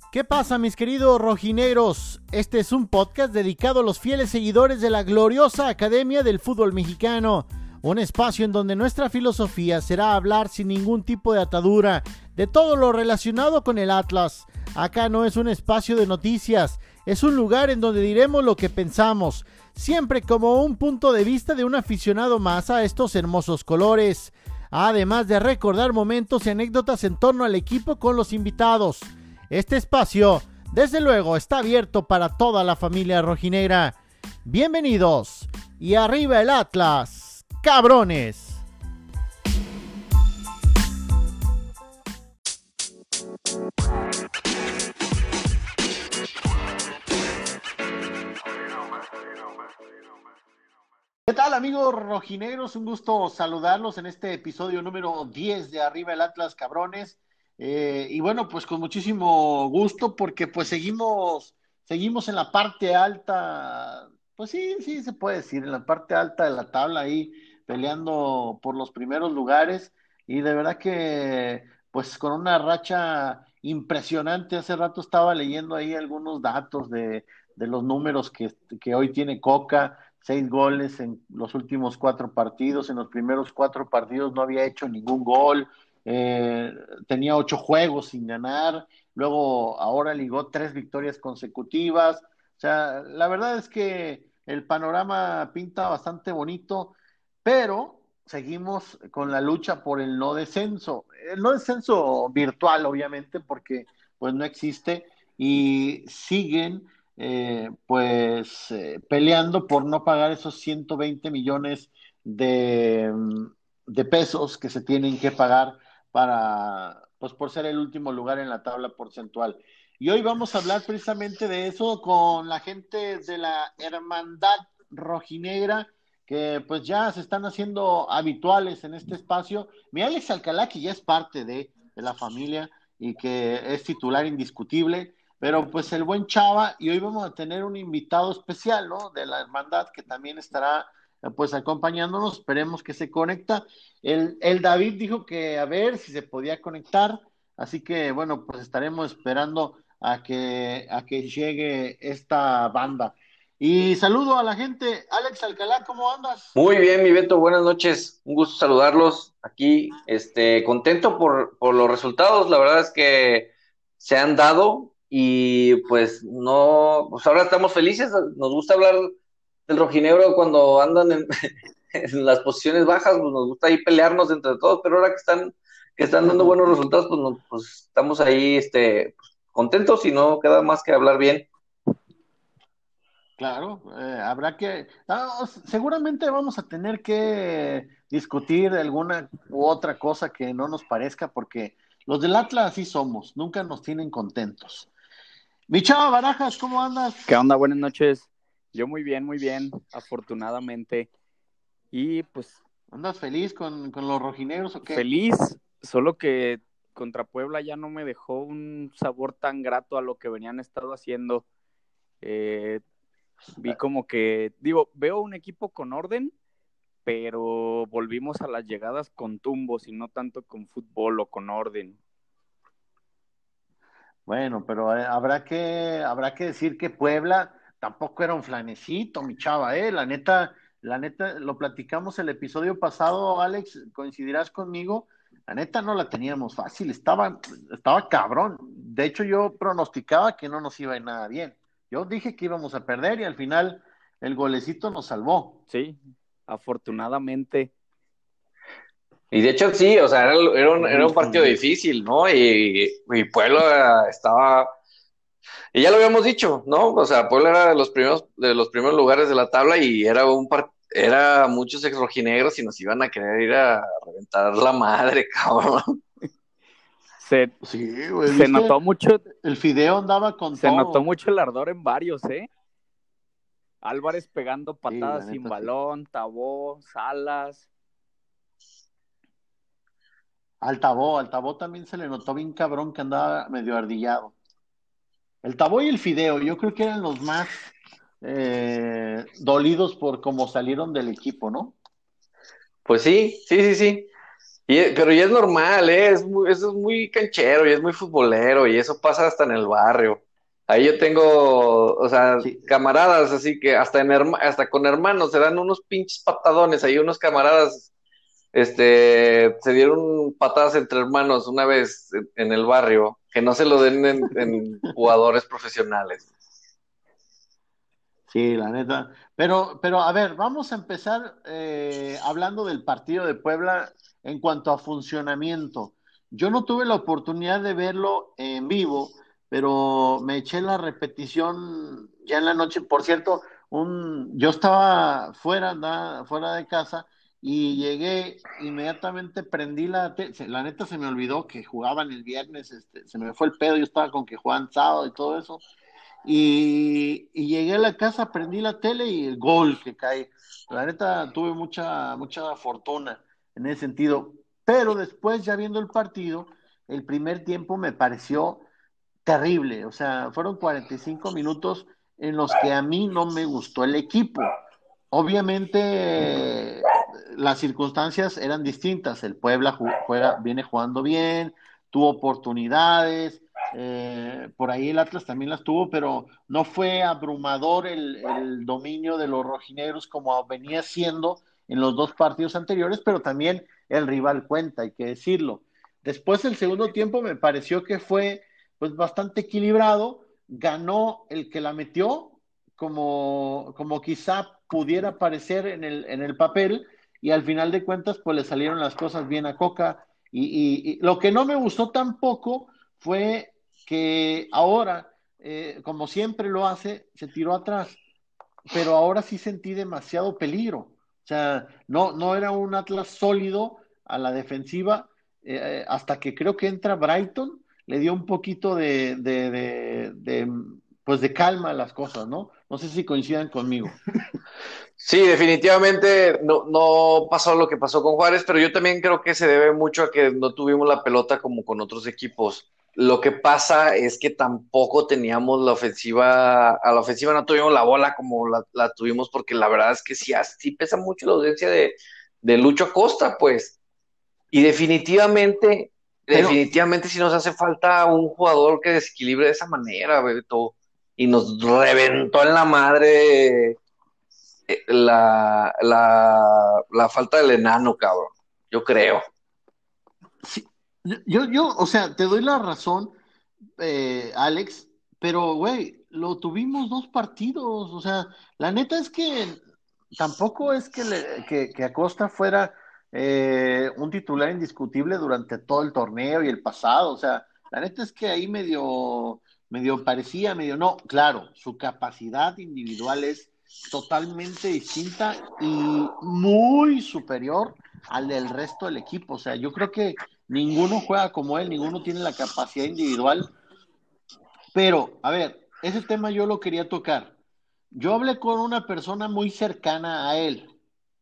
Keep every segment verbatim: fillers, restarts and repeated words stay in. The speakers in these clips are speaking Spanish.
¿Qué pasa, mis queridos rojinegros? Este es un podcast dedicado a los fieles seguidores de la gloriosa Academia del Fútbol Mexicano, un espacio en donde nuestra filosofía será hablar sin ningún tipo de atadura de todo lo relacionado con el Atlas. Acá no es un espacio de noticias, es un lugar en donde diremos lo que pensamos, siempre como un punto de vista de un aficionado más a estos hermosos colores, además de recordar momentos y anécdotas en torno al equipo con los invitados. Este espacio, desde luego, está abierto para toda la familia rojinegra. Bienvenidos y arriba el Atlas, cabrones. ¿Qué tal, amigos rojinegros? Un gusto saludarlos en este episodio número diez de Arriba el Atlas, cabrones. Eh, y bueno, pues con muchísimo gusto porque pues seguimos, seguimos en la parte alta, pues sí, sí se puede decir, en la parte alta de la tabla ahí peleando por los primeros lugares y de verdad que pues con una racha impresionante. Hace rato estaba leyendo ahí algunos datos de, de los números que, que hoy tiene Coca, seis goles en los últimos cuatro partidos, en los primeros cuatro partidos no había hecho ningún gol. Eh, tenía ocho juegos sin ganar, luego ahora ligó tres victorias consecutivas. O sea, la verdad es que el panorama pinta bastante bonito, pero seguimos con la lucha por el no descenso, el no descenso virtual, obviamente, porque pues no existe y siguen eh, pues eh, peleando por no pagar esos ciento veinte millones de, de pesos que se tienen que pagar para, pues por ser el último lugar en la tabla porcentual. Y hoy vamos a hablar precisamente de eso con la gente de la Hermandad Rojinegra, que pues ya se están haciendo habituales en este espacio. Mi Alex Alcalá, que ya es parte de, de la familia y que es titular indiscutible, pero pues el buen Chava, y hoy vamos a tener un invitado especial, ¿no? De la Hermandad, que también estará pues acompañándonos, esperemos que se conecta. El, el David dijo que a ver si se podía conectar, así que bueno, pues estaremos esperando a que, a que llegue esta banda. Y saludo a la gente. Alex Alcalá, ¿cómo andas? Muy bien, mi Beto, buenas noches. Un gusto saludarlos aquí. Este, contento por, por los resultados. La verdad es que se han dado y pues no, pues ahora estamos felices. Nos gusta hablar del rojinegro cuando andan en, en las posiciones bajas, pues nos gusta ahí pelearnos entre todos, pero ahora que están, que están dando buenos resultados, pues, nos, pues estamos ahí, este, pues, contentos y no queda más que hablar bien. Claro, eh, habrá que, ah, seguramente vamos a tener que discutir alguna u otra cosa que no nos parezca, porque los del Atlas así somos, nunca nos tienen contentos. Mi Chava Barajas, ¿cómo ¿Qué andas? onda? Buenas noches. Yo muy bien, muy bien, afortunadamente. Y pues ¿Andas feliz con, con los rojinegros o qué? feliz, solo que contra Puebla ya no me dejó un sabor tan grato a lo que venían estado haciendo. Eh, vi como que, digo, veo un equipo con orden, pero volvimos a las llegadas con tumbos y no tanto con fútbol o con orden. Bueno, pero eh, habrá que, habrá que decir que Puebla tampoco era un flanecito, mi Chava, eh, la neta, la neta, lo platicamos el episodio pasado, Alex, coincidirás conmigo, la neta no la teníamos fácil, estaba, estaba cabrón. De hecho, yo pronosticaba que no nos iba a ir nada bien. Yo dije que íbamos a perder y al final el golecito nos salvó. Sí, afortunadamente. Y de hecho sí, o sea, era, era un, era un partido difícil, ¿no? Y, y Puebla estaba, y ya lo habíamos dicho, ¿no? O sea, Puebla era de los primeros, de los primeros lugares de la tabla y era un par, era muchos ex rojinegros y nos iban a querer ir a reventar la madre, cabrón. Se, Sí, güey, se ¿viste? notó mucho, El Fideo andaba con se notó todo. mucho el ardor en varios, ¿eh? Álvarez pegando Sí, la patadas sin neta, sí. balón, Tabó, Salas. Al Tabó, al Tabó también se le notó bien cabrón que andaba medio ardillado. El Tabó y el Fideo, yo creo que eran los más eh, dolidos por cómo salieron del equipo, ¿no? Pues sí, sí, sí, sí. Y, pero ya es normal, ¿eh? Es muy, eso es muy canchero y es muy futbolero y eso pasa hasta en el barrio. Ahí yo tengo, o sea, Sí, camaradas, así que hasta, en herma- hasta con hermanos se dan unos pinches patadones. Ahí unos camaradas, este, se dieron patadas entre hermanos una vez en, en el barrio, que no se lo den en, en jugadores profesionales. sí, la neta. Pero, pero a ver, vamos a empezar eh, hablando del partido de Puebla en cuanto a funcionamiento. Yo no tuve la oportunidad de verlo en vivo, pero me eché la repetición ya en la noche. Por cierto, un, yo estaba fuera, andaba fuera de casa y llegué inmediatamente, prendí la, te- se- la neta se me olvidó que jugaban el viernes, este, se me fue el pedo, yo estaba con que jugaban sábado y todo eso y, y llegué a la casa, prendí la tele y el gol que cae. La neta, tuve mucha, mucha fortuna en ese sentido. Pero después, ya viendo el partido, el primer tiempo me pareció terrible. O sea, fueron cuarenta y cinco minutos en los que a mí no me gustó el equipo. Obviamente, las circunstancias eran distintas. El Puebla ju- juega, viene jugando bien, tuvo oportunidades. Eh, por ahí el Atlas también las tuvo, pero no fue abrumador el, el dominio de los rojinegros como venía siendo en los dos partidos anteriores, pero también el rival cuenta, hay que decirlo. Después, el segundo tiempo me pareció que fue pues bastante equilibrado, ganó el que la metió, como, como quizá pudiera parecer en el, en el papel, y al final de cuentas pues le salieron las cosas bien a Coca, y, y, y lo que no me gustó tampoco fue que ahora, eh, como siempre lo hace, se tiró atrás, pero ahora sí sentí demasiado peligro. O sea, no, no era un Atlas sólido a la defensiva, eh, hasta que creo que entra Brighton, le dio un poquito de, de, de, de, pues de calma a las cosas, ¿no? No sé si coincidan conmigo. Sí, definitivamente no, no pasó lo que pasó con Juárez, pero yo también creo que se debe mucho a que no tuvimos la pelota como con otros equipos. Lo que pasa es que tampoco teníamos la ofensiva, a la ofensiva no tuvimos la bola como la, la tuvimos, porque la verdad es que sí, sí pesa mucho la audiencia de, de Lucho Acosta, pues. Y definitivamente, Pero definitivamente sí nos hace falta un jugador que desequilibre de esa manera, Beto. Y nos reventó en la madre eh, la, la, la falta del enano, cabrón. Yo creo. sí, yo, yo, o sea, te doy la razón, eh, Alex, pero, güey, lo tuvimos dos partidos, o sea, la neta es que tampoco es que, le, que, que Acosta fuera eh, un titular indiscutible durante todo el torneo y el pasado, o sea, la neta es que ahí medio, medio parecía, medio no, claro, su capacidad individual es totalmente distinta y muy superior al del resto del equipo, o sea, yo creo que ninguno juega como él, ninguno tiene la capacidad individual, pero, a ver, ese tema yo lo quería tocar. Yo hablé con una persona muy cercana a él,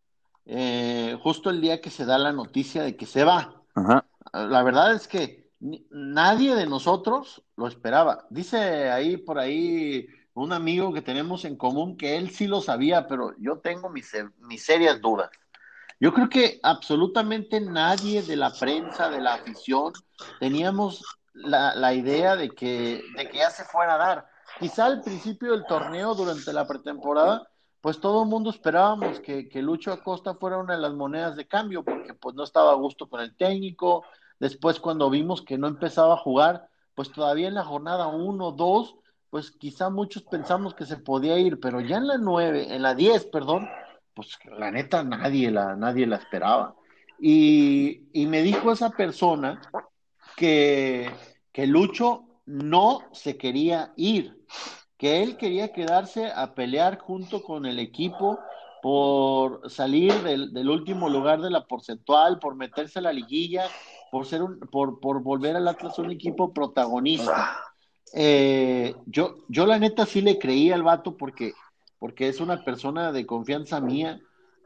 eh, justo el día que se da la noticia de que se va. Ajá. La verdad es que ni- nadie de nosotros lo esperaba. Dice ahí por ahí un amigo que tenemos en común que él sí lo sabía, pero yo tengo mis, mis serias dudas. Yo creo que absolutamente nadie de la prensa, de la afición, teníamos la, la idea de que, de que ya se fuera a dar. Quizá al principio del torneo, durante la pretemporada, pues todo el mundo esperábamos que, que Lucho Acosta fuera una de las monedas de cambio, porque pues no estaba a gusto con el técnico. Después, cuando vimos que no empezaba a jugar, pues todavía en la jornada uno, dos, pues quizá muchos pensamos que se podía ir, pero ya en la nueve, en la diez, perdón, pues la neta nadie la, nadie la esperaba. Y, y me dijo esa persona que, que Lucho no se quería ir, que él quería quedarse a pelear junto con el equipo por salir del, del último lugar de la porcentual, por meterse a la liguilla, por ser un, por, por volver al Atlas un equipo protagonista. Eh, yo, yo la neta sí le creí al vato porque, porque es una persona de confianza mía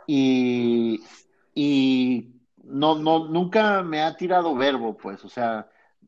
y, y no, no, nunca me ha tirado verbo, pues, o sea,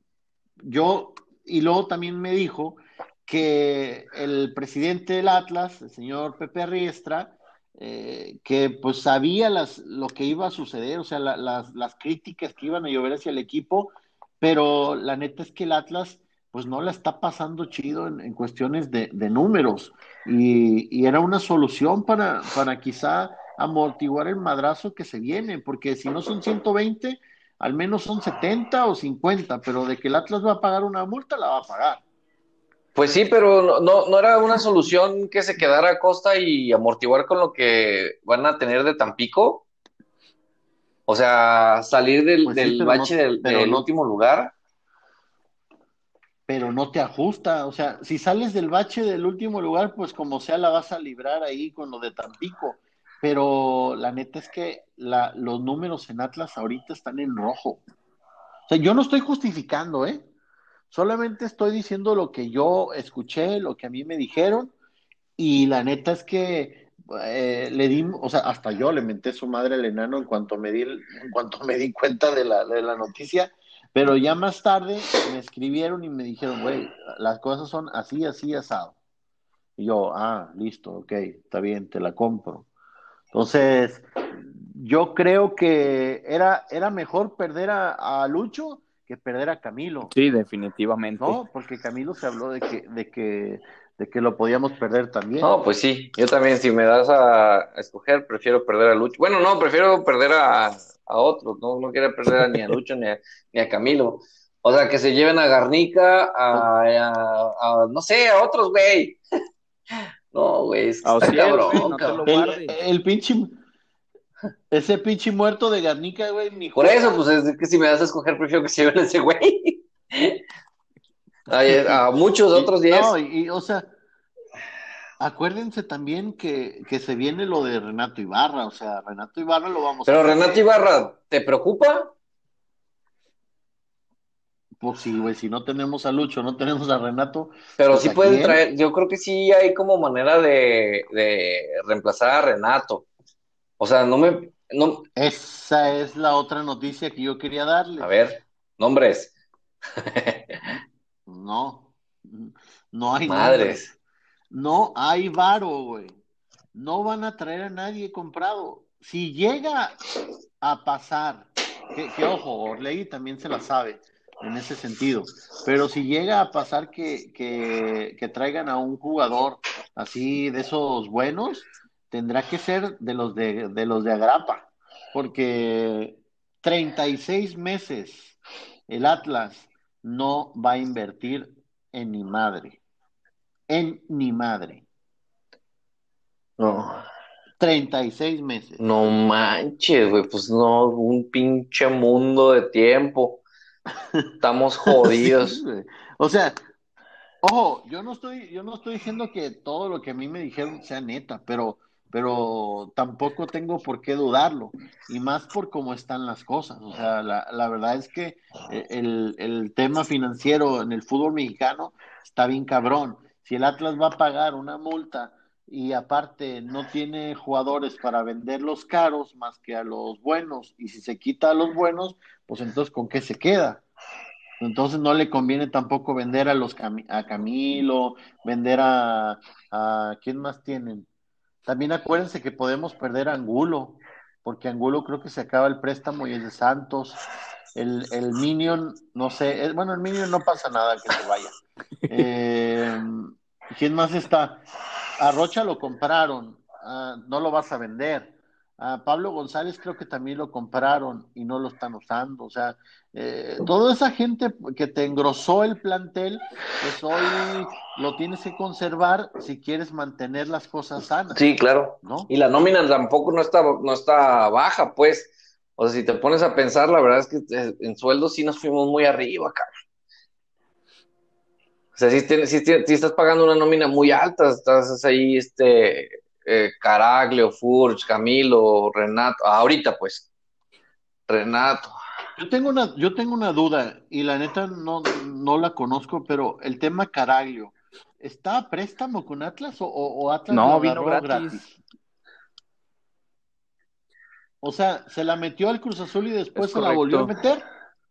yo, y luego también me dijo que el presidente del Atlas, el señor Pepe Riestra, eh, que pues sabía las, lo que iba a suceder, o sea, la- las, las críticas que iban a llover hacia el equipo, pero la neta es que el Atlas pues no la está pasando chido en, en cuestiones de, de números y, y era una solución para, para quizá amortiguar el madrazo que se viene, porque si no son ciento veinte, al menos son setenta o cincuenta, pero de que el Atlas va a pagar una multa, la va a pagar. Pues sí, pero no, no, no era una solución que se quedara a costa y amortiguar con lo que van a tener de Tampico. O sea, salir del, Pues sí, del pero bache no, del, pero del no, último lugar. pero no te ajusta. O sea, si sales del bache del último lugar, pues como sea la vas a librar ahí con lo de Tampico. Pero la neta es que la, los números en Atlas ahorita están en rojo. O sea, yo no estoy justificando, ¿eh? Solamente estoy diciendo lo que yo escuché, lo que a mí me dijeron, y la neta es que eh, le di, o sea, hasta yo le menté su madre al enano en cuanto me di, en cuanto me di cuenta de la, de la noticia, pero ya más tarde me escribieron y me dijeron, güey, las cosas son así, así, asado. Y yo, ah, listo, ok, está bien, te la compro. Entonces, yo creo que era, era mejor perder a, a Lucho que perder a Camilo, Sí, definitivamente. ¿no? Porque Camilo se habló de que, de que, de que lo podíamos perder también. No, pues sí, yo también, si me das a, a escoger, prefiero perder a Lucho. Bueno, no, prefiero perder a, a otros, no, no quiero perder a, ni a Lucho ni a, ni a Camilo. O sea, que se lleven a Garnica, Pues, a, a- a- no sé, a otros, güey. No, güey, es que A está Ociel, güey, cabrón, no te cabrón. lo el, guardes. el pinche, ese pinche muerto de Garnica, güey, ni Por eso, juega. pues es que si me das a escoger, prefiero que se lleven a ese güey. A, a muchos Y, otros no, diez. y, y, o sea, acuérdense también que, que se viene lo de Renato Ibarra, o sea, Renato Ibarra lo vamos a Pero Renato perder. Ibarra, ¿te preocupa? Pues sí, güey, si no tenemos a Lucho, no tenemos a Renato, Pero pues sí ¿a pueden quién? traer, yo creo que sí hay como manera de, de reemplazar a Renato. O sea, no me, no, Esa es la otra noticia que yo quería a darles. ver, nombres. No, no hay nombres. Madres. No hay varo, güey. No van a traer a nadie comprado. Si llega a pasar, que, que ojo, Orlegui también se la sabe en ese sentido, pero si llega a pasar que, que, que traigan a un jugador así de esos buenos, tendrá que ser de los de, de los de Agrapa, porque treinta y seis meses el Atlas no va a invertir en ni madre, en ni madre. No, Treinta y seis meses. no manches, güey, pues no, un pinche mundo de tiempo. Estamos Sí, jodidos. güey. O sea, ojo, yo no estoy, yo no estoy diciendo que todo lo que a mí me dijeron sea neta, pero, pero tampoco tengo por qué dudarlo, y más por cómo están las cosas. O sea, la, la verdad es que eh, el, el tema financiero en el fútbol mexicano está bien cabrón. Si el Atlas va a pagar una multa y aparte no tiene jugadores para venderlos caros más que a los buenos, y si se quita a los buenos, pues entonces ¿con qué se queda? Entonces no le conviene tampoco vender a los Cami- a Camilo, vender a, a ¿quién más tienen? También acuérdense que podemos perder a Angulo, porque Angulo creo que se acaba el préstamo y es de Santos. El, el Minion, no sé, eh, bueno, el Minion no pasa nada que se vaya. Eh, ¿quién más está? A Rocha lo compraron, ah, no lo vas a vender. A Pablo González creo que también lo compraron y no lo están usando. O sea, eh, toda esa gente que te engrosó el plantel, pues hoy lo tienes que conservar si quieres mantener las cosas Sí, sanas, claro. ¿no? Y la nómina tampoco no está, no está baja, pues. O sea, si te pones a pensar, la verdad es que eh, en sueldos sí nos fuimos muy arriba, cara. O sea, sí, tienes- sí, tienes- sí estás pagando una nómina muy alta, estás ahí, este, eh, Caraglio, Furch, Camilo, Renato, ahorita pues, Renato. Yo tengo una, yo tengo una duda y la neta no, no la conozco, pero el tema Caraglio, ¿está a préstamo con Atlas o, o o Atlas lo No, vino agarró gratis. gratis? O sea, se la metió al Cruz Azul y Es después se la volvió a correcto. meter.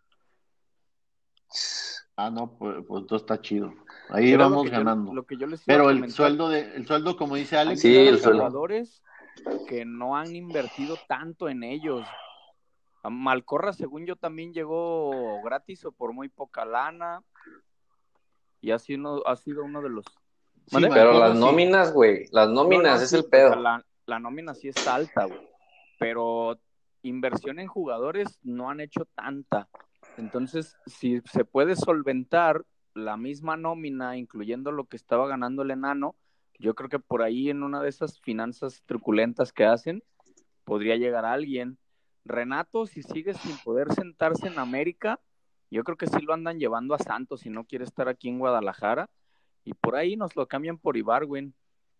Ah, no, pues, pues todo está chido. Ahí Era lo vamos que yo, ganando. lo que yo les iba a Pero el comentar. sueldo de, el sueldo, como dice Hay Alex, que Sí, está dar a el muy los sueldo. cabrón. jugadores que no han invertido tanto en ellos. Malcorra, según yo, también llegó gratis o por muy poca lana, y ha sido, ha sido uno de los... Sí, ¿Mande? Pero las Malcorra sí. nóminas, güey, las No, nóminas no, es sí, el o sea, pedo. la, la nómina sí está alta, güey, pero inversión en jugadores no han hecho tanta. Entonces, si se puede solventar la misma nómina, incluyendo lo que estaba ganando el enano, yo creo que por ahí en una de esas finanzas truculentas que hacen, podría llegar alguien. Renato, si sigue sin poder sentarse en América, yo creo que sí lo andan llevando a Santos si no quiere estar aquí en Guadalajara, y por ahí nos lo cambian por Ibargüen.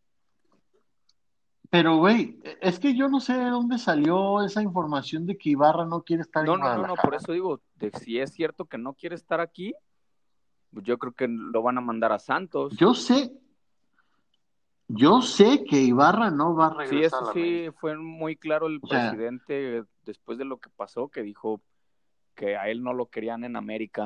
Pero, güey, es que yo no sé de dónde salió esa información de que Ibarra no quiere estar en No, no, no, no, por Guadalajara. eso digo, de, si es cierto que no quiere estar aquí, pues yo creo que lo van a mandar a Santos. Yo sé, yo sé que Ibarra no va a Sí, regresar eso a la sí América. fue muy claro el O sea, presidente después de lo que pasó, que dijo que a él no lo querían en América.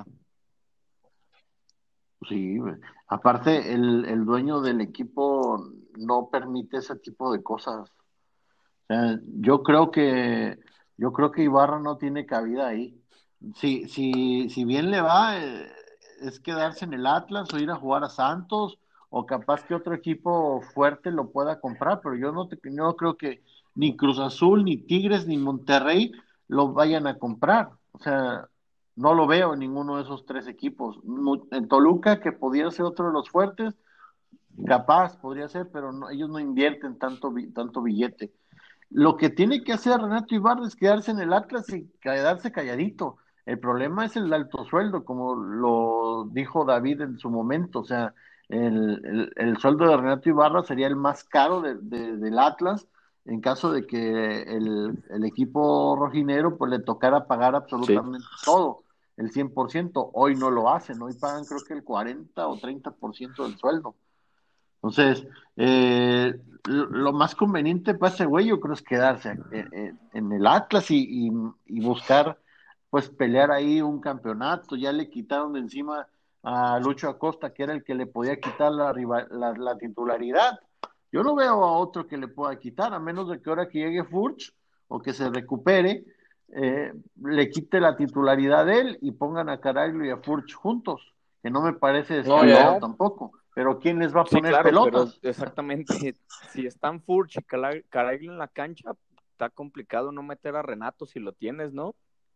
sí, güey. Aparte, el, el dueño del equipo no permite ese tipo de cosas. O sea, yo creo que, yo creo que Ibarra no tiene cabida ahí. Si, si, si bien le va, eh, es quedarse en el Atlas o ir a jugar a Santos, o capaz que otro equipo fuerte lo pueda comprar, pero yo no, te, no creo que ni Cruz Azul, ni Tigres, ni Monterrey lo vayan a comprar. O sea, no lo veo en ninguno de esos tres equipos. Mu- En Toluca, que pudiera ser otro de los fuertes, capaz podría ser, pero no, ellos no invierten tanto, bi- tanto billete. Lo que tiene que hacer Renato Ibarra es quedarse en el Atlas y quedarse calladito. El problema es el alto sueldo, como lo dijo David en su momento. O sea, el, el- el sueldo de Renato Ibarra sería el más caro de- de- del Atlas en caso de que el, el equipo rojinero pues le tocara pagar Sí. absolutamente todo, el cien por ciento. Hoy no lo hacen, hoy pagan creo que el cuarenta o treinta por ciento del sueldo. Entonces, eh, lo, lo más conveniente para ese güey, yo creo, es quedarse en, en- en el Atlas y, y- y buscar, pues, pelear ahí un campeonato. Ya le quitaron de encima a Lucho Acosta, que era el que le podía quitar la, rival- la, la titularidad. Yo no veo a otro que le pueda quitar, a menos de que ahora que llegue Furch o que se recupere, eh, le quite la titularidad de él y pongan a Caraglio y a Furch juntos, que no me parece No, ya, descabellado tampoco. Pero ¿quién les va a Sí, poner claro, pero pelotas? exactamente, si están Furch y Cala- Caraglio en la cancha, está complicado no meter a Renato si lo tienes, ¿no?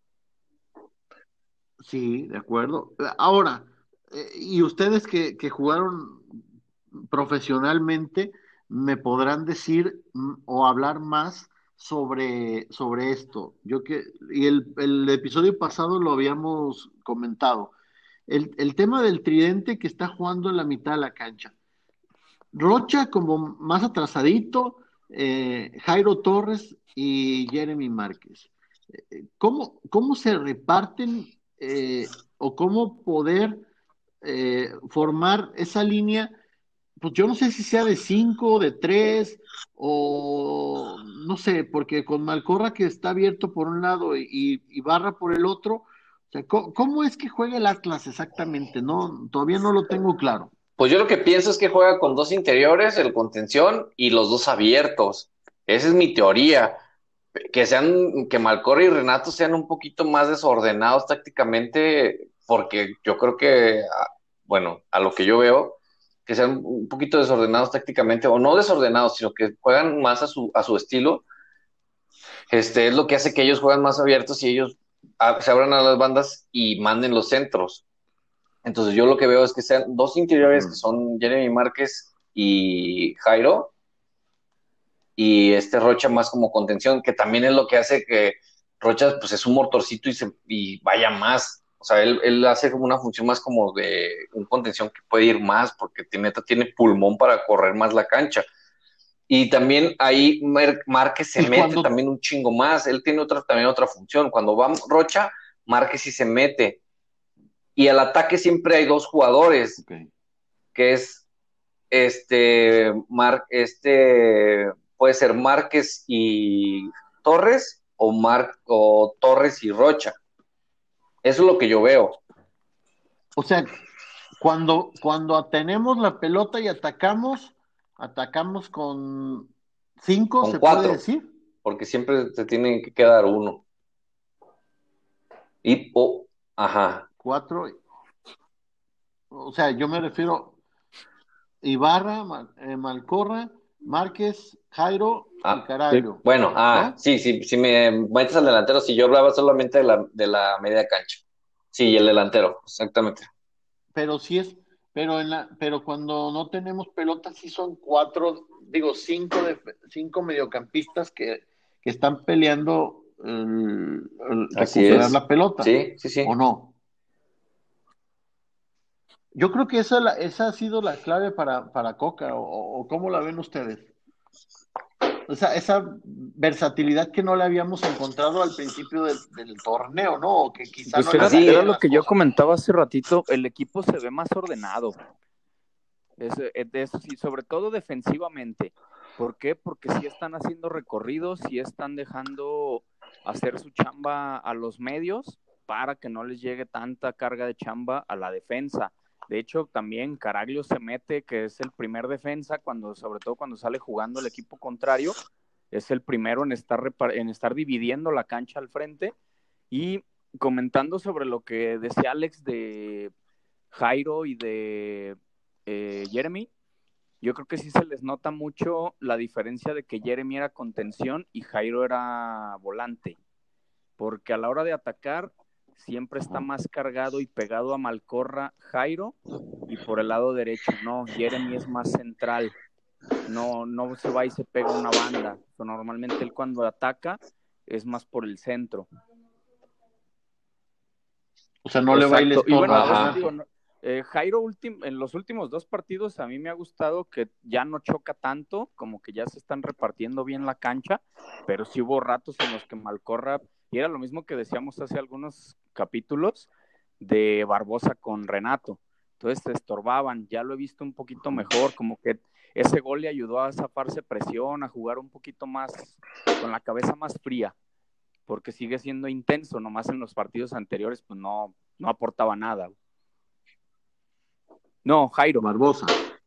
Sí, de acuerdo. Ahora, eh, y ustedes que, que jugaron profesionalmente, me podrán decir mm, o hablar más sobre, sobre esto. Yo que, y el, el episodio pasado lo habíamos comentado. El, el tema del tridente que está jugando en la mitad de la cancha. Rocha como más atrasadito, eh, Jairo Torres y Jeremy Márquez. Eh, ¿Cómo, cómo se reparten eh, o cómo poder eh, formar esa línea? Pues yo no sé si sea de cinco, de tres, o no sé, porque con Malcorra que está abierto por un lado y, y Barra por el otro, o sea, ¿cómo, cómo es que juega el Atlas exactamente? No, todavía no lo tengo claro. pues yo lo que pienso es que juega con dos interiores, el contención y los dos abiertos. Esa es mi teoría. Que sean, que Malcorra y Renato sean un poquito más desordenados tácticamente, porque yo creo que, ah, bueno, a lo que yo veo, que sean un poquito desordenados tácticamente, o no desordenados, sino que juegan más a su, a su estilo, este, es lo que hace que ellos juegan más abiertos y ellos ah, se abran a las bandas y manden los centros. Entonces yo lo que veo es que sean dos interiores que Ujú. son Jeremy Márquez y Jairo, y este Rocha más como contención, que también es lo que hace que Rocha pues es un motorcito y, se, y vaya más. O sea, él, él hace como una función más como de un contención que puede ir más porque tiene, tiene pulmón para correr más la cancha. Y también ahí Márquez se Y mete cuando, también un chingo más. Él tiene otra, también otra función. Cuando va Rocha, Márquez sí se mete. Y al ataque siempre hay dos jugadores, okay. que es este, Mar, este puede ser Márquez y Torres o, Mar, o Torres y Rocha. Eso es lo que yo veo. O sea, cuando, cuando tenemos la pelota y atacamos, atacamos con ¿Cinco Con se puede cuatro, decir? porque siempre te tienen que quedar uno. Y, oh, ajá. Cuatro. O sea, yo me refiero Ibarra, Mal- eh, Malcorra, Márquez, Jairo y Ah, Sí. Caraglio, bueno, ah, ¿no? sí, sí, si me metes al delantero, si yo hablaba solamente de la, de la media cancha. Sí, el delantero, exactamente. Pero sí es, pero en la, pero cuando no tenemos pelota, sí son cuatro, digo, cinco de, cinco mediocampistas que, que están peleando el- el Así recuperar es. la pelota, Sí, sí, ¿o sí. no? Yo creo que esa, la- esa ha sido la clave para, para Coca, o, o ¿cómo la ven ustedes? Esa, esa versatilidad que no le habíamos encontrado al principio del, del torneo, ¿no? O que quizá Pues no le era, era Sí, salían lo las que yo cosas. comentaba hace ratito, el equipo se ve más ordenado. Es, es de eso sí, sobre todo defensivamente. ¿Por qué? Porque sí están haciendo recorridos, sí están dejando hacer su chamba a los medios para que no les llegue tanta carga de chamba a la defensa. De hecho, también Caraglio se mete, que es el primer defensa, cuando, sobre todo cuando sale jugando el equipo contrario, es el primero en estar, en estar dividiendo la cancha al frente. Y comentando sobre lo que decía Alex de Jairo y de eh, Jeremy, yo creo que sí se les nota mucho la diferencia de que Jeremy era contención y Jairo era volante, porque a la hora de atacar siempre está más cargado y pegado a Malcorra Jairo, y por el lado derecho no, Jeremy es más central, no, no se va y se pega una banda, o normalmente él cuando ataca es más por el centro. O sea, no le va y le Exacto, y estorba bueno, a eso ajá. digo, Renato. no, eh, Jairo ultim, en los últimos dos partidos a mí me ha gustado que ya no choca tanto, como que ya se están repartiendo bien la cancha, pero sí hubo ratos en los que Malcorra, y era lo mismo que decíamos hace algunos capítulos de Barbosa con Renato, entonces se estorbaban, ya lo he visto un poquito mejor, como que ese gol le ayudó a zafarse presión, a jugar un poquito más, con la cabeza más fría, porque sigue siendo intenso, nomás en los partidos anteriores pues no, no aportaba nada. No, Jairo. Barbosa.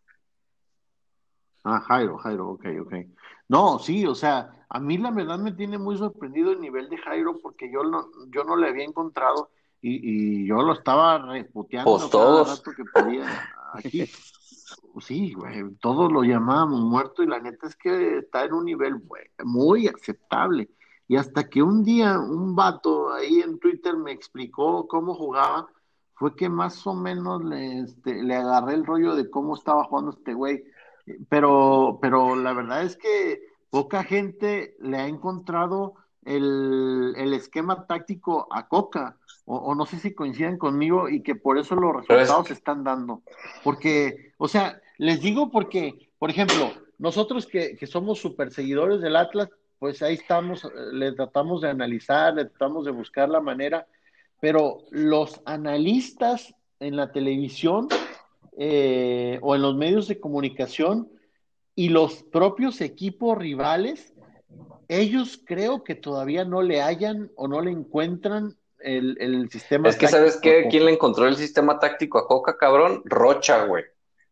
Ah, Jairo, Jairo, ok, ok. No, sí, o sea, a mí la verdad me tiene muy sorprendido el nivel de Jairo porque yo no, yo no le había encontrado y, y yo lo estaba Pues reputeando cada todos. rato que podía aquí. Sí, güey, todos lo llamábamos muerto y la neta es que está en un nivel güey, muy aceptable. Y hasta que un día un vato ahí en Twitter me explicó cómo jugaba, fue que más o menos le, este, le agarré el rollo de cómo estaba jugando este güey. Pero, pero la verdad es que poca gente le ha encontrado el, el esquema táctico a Coca, o, o no sé si coinciden conmigo y que por eso los Pero es, resultados se están dando. Porque, o sea, les digo porque, por ejemplo, nosotros que, que somos super seguidores del Atlas, pues ahí estamos, eh, le tratamos de analizar, le tratamos de buscar la manera, pero los analistas en la televisión eh, o en los medios de comunicación y los propios equipos rivales, ellos creo que todavía no le hallan o no le encuentran el, el es sistema que, ¿sabes táctico a qué? ¿Quién le Coca. encontró el sistema táctico a Coca, cabrón? Rocha, güey.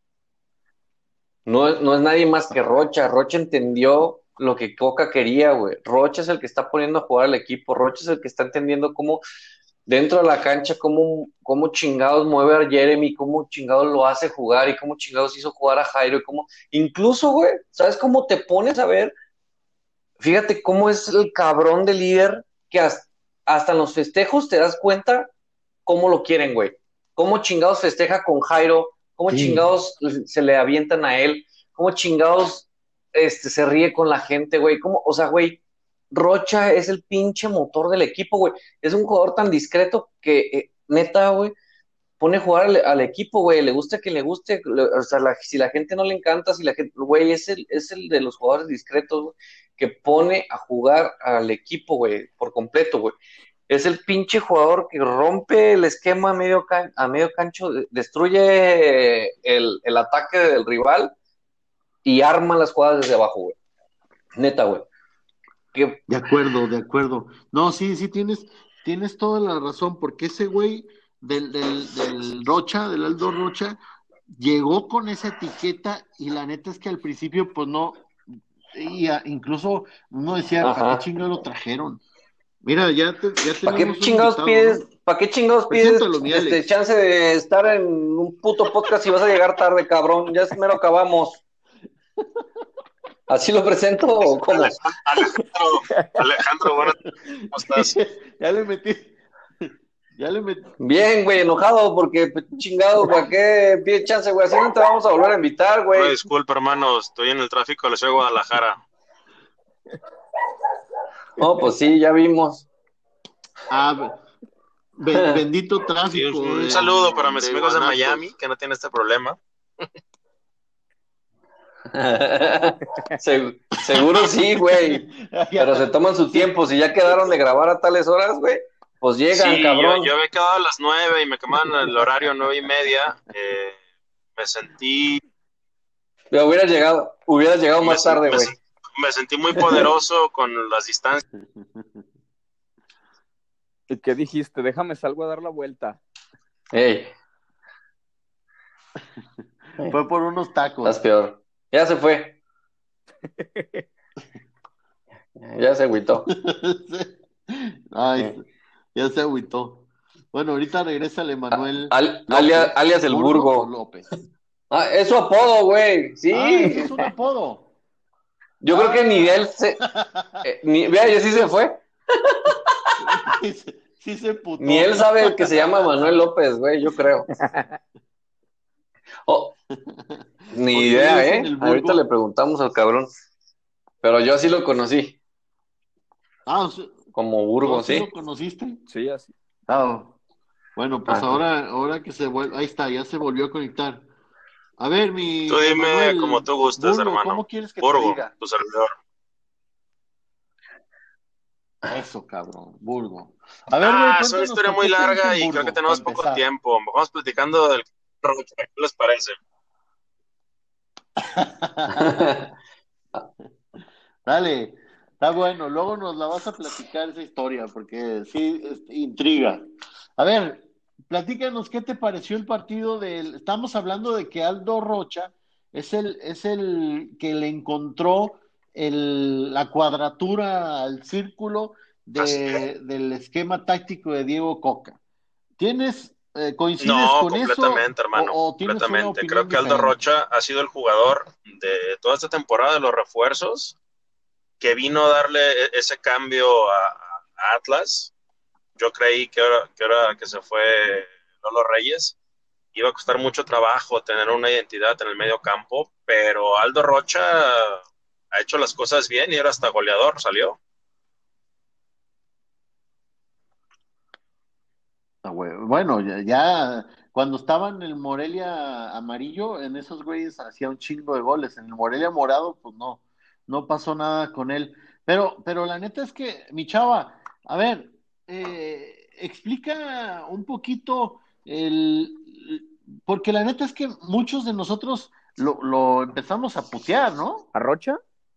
No, es- no es nadie más que Rocha. Rocha entendió lo que Coca quería, güey. Rocha es el que está poniendo a jugar al equipo. Rocha es el que está entendiendo cómo dentro de la cancha, cómo, cómo chingados mueve a Jeremy, cómo chingados lo hace jugar y cómo chingados hizo jugar a Jairo y cómo, incluso, güey, ¿sabes cómo te pones a ver? Fíjate cómo es el cabrón de líder que hasta, hasta en los festejos te das cuenta cómo lo quieren, güey. Cómo chingados festeja con Jairo, cómo Sí, chingados se le avientan a él, cómo chingados este, se ríe con la gente, güey. Cómo, o sea, güey, Rocha es el pinche motor del equipo, güey. Es un jugador tan discreto que, eh, neta, güey, pone a jugar al, al equipo, güey. Le gusta que le guste. Le, o sea, la, si la gente no le encanta, si la gente, güey, es el, es el de los jugadores discretos, güey, que pone a jugar al equipo, güey, por completo, güey. Es el pinche jugador que rompe el esquema a medio, can a medio cancho, destruye el, el, ataque del rival y arma las jugadas desde abajo, güey. Neta, güey. Que... de acuerdo, de acuerdo. No, sí, sí, tienes, tienes toda la razón, porque ese güey del, del, del Rocha, del Aldo Rocha, llegó con esa etiqueta y la neta es que al principio, pues no, y a- incluso uno decía, ¿para qué Ajá. chingados lo trajeron? Mira, ya, te- ya ¿Para qué tenemos un chingados invitado, pides, ¿no? para qué chingados pides Preséntalo, mi este Alex. chance de estar en un puto podcast si vas a llegar tarde, cabrón? Ya es mero acabamos. ¿Así lo presento o cómo? Alejandro, Alejandro, Alejandro, bueno, ¿cómo estás? Ya le metí, ya le metí. Bien, güey, enojado porque pues, chingado, ¿para qué pide chance, güey? Así no te vamos a volver a invitar, Una güey. disculpa, hermano, estoy en el tráfico de la ciudad de Guadalajara. No, pues sí, ya vimos. Ah, be- bendito Sí, un, tráfico un de, saludo para mis de amigos de Guanatos. Miami, que no tienen este problema. Se- seguro sí, güey. Pero se toman su tiempo. Si ya quedaron de grabar a tales horas, güey, pues llegan, Sí, yo, cabrón. yo había quedado a las nueve y me quemaban el horario nueve y media. Eh, me sentí, Pero hubieras llegado, hubieras llegado me, más sen- tarde, me güey. sen- me sentí muy poderoso con las distancias. ¿Y qué dijiste? Déjame salgo a dar la vuelta. Ey, Fue por unos estás tacos. peor. Ya se fue. Ya se agüitó. Ay, Eh. ya se agüitó. Bueno, ahorita regresa el Emanuel Al- López. alia- alias el ¿Burgo o Burgo. López? Ah, es su apodo, güey. Sí. Ah, ese es un apodo. Yo creo que ni Ah. él se. eh, ni, vea, ya sí se fue. Sí, se- sí se putó. Ni él sabe que se llama Manuel López, güey, yo creo. Oh, ni ¿Por qué le idea, dicen ¿eh? el Ahorita Burgo? le preguntamos al cabrón. Pero yo sí lo conocí, Ah, o sea, como ¿tú Burgo, así lo ¿sí? conociste? Sí, así. Ah, bueno, pues Ajá. ahora, ahora que se vuelve, ahí está, ya se volvió a conectar. A ver, mi Tú dime como Emanuel tú gustes, Burgo, hermano. ¿cómo quieres que te Burgo, diga? tu servidor. Eso, cabrón, Burgo. A ver, güey, Ah, es una cuéntanos historia por muy qué te larga dicen y creo que Burgo, para tenemos poco empezar. tiempo. Vamos platicando del Rocha, ¿qué les parece? Dale, está bueno, luego nos la vas a platicar esa historia, porque sí, es- intriga. A ver, platícanos qué te pareció el partido del... Estamos hablando de que Aldo Rocha es el, es el que le encontró el, la cuadratura al círculo Así es. de, del esquema táctico de Diego Coca. ¿Tienes, eh, coincides No, con eso completamente, o, hermano, o tienes una completamente. Creo opinión que Aldo diferente? Rocha ha sido el jugador de toda esta temporada de los refuerzos que vino a darle e- ese cambio a, a Atlas. Yo creí que ahora, que ahora que se fue Lolo Reyes iba a costar mucho trabajo tener una identidad en el medio campo, pero Aldo Rocha ha hecho las cosas bien y ahora hasta goleador salió. Ah, güey, bueno, ya, ya cuando estaba en el Morelia amarillo, en esos güeyes hacía un chingo de goles. En el Morelia morado, pues no, no pasó nada con él. Pero, pero la neta es que, mi chava, a ver, eh, explica un poquito el, porque la neta es que muchos de nosotros lo, lo empezamos a putear, ¿no? ¿A Rocha?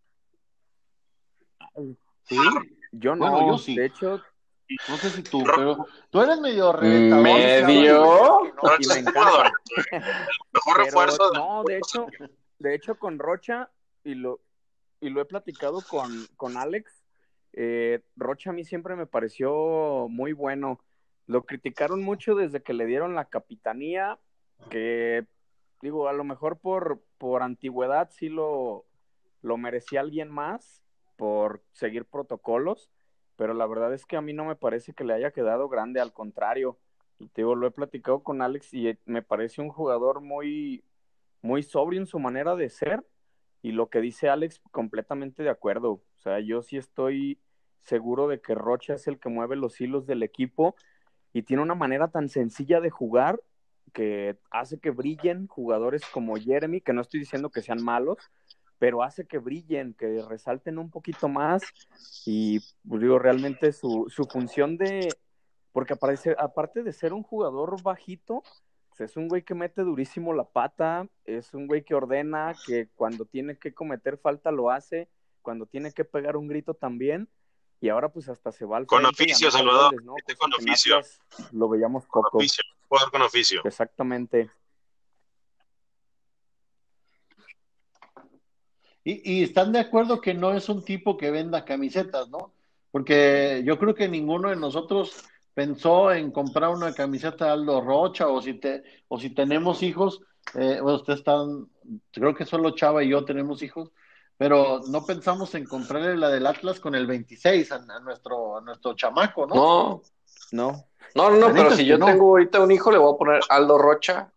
Sí. Yo Bueno, yo no. sí. De hecho, No sé si tú, Ro- pero tú eres medio reventador, sí cabrón, y soy, güey. parece Medio. que no. Y Rocha me es un jugador, encanta. el mejor Pero refuerzo del no, de hecho, de hecho con Rocha, y lo, y lo he platicado con, con Alex, eh, Rocha a mí siempre me pareció muy bueno. Lo criticaron mucho desde que le dieron la capitanía, que digo, a lo mejor por, por antigüedad sí lo, lo merecía alguien más, por seguir protocolos, pero la verdad es que a mí no me parece que le haya quedado grande, al contrario. Y te digo, lo he platicado con Alex y me parece un jugador muy, muy sobrio en su manera de ser, y lo que dice Alex, completamente de acuerdo. O sea, yo sí estoy seguro de que Rocha es el que mueve los hilos del equipo y tiene una manera tan sencilla de jugar que hace que brillen jugadores como Jeremy, que no estoy diciendo que sean malos, pero hace que brillen, que resalten un poquito más. Y pues, digo, realmente su, su función de, porque aparece, aparte de ser un jugador bajito, pues es un güey que mete durísimo la pata, es un güey que ordena, que cuando tiene que cometer falta lo hace, cuando tiene que pegar un grito también, y ahora pues hasta se va al con frente y oficio, anota Salvador, goles, ¿no? este Cosa con que en oficio, Atlas lo veíamos con poco. oficio, jugador con oficio. Exactamente. Y, y están de acuerdo que no es un tipo que venda camisetas, ¿no? Porque yo creo que ninguno de nosotros pensó en comprar una camiseta de Aldo Rocha o si te, o si tenemos hijos, eh, bueno, ustedes están, creo que solo Chava y yo tenemos hijos, pero no pensamos en comprarle la del Atlas con el veintiséis a, a nuestro, a nuestro chamaco, ¿no? No, No. no, no, La no, pero neta es si que yo no. tengo ahorita un hijo, le voy a poner Aldo Rocha,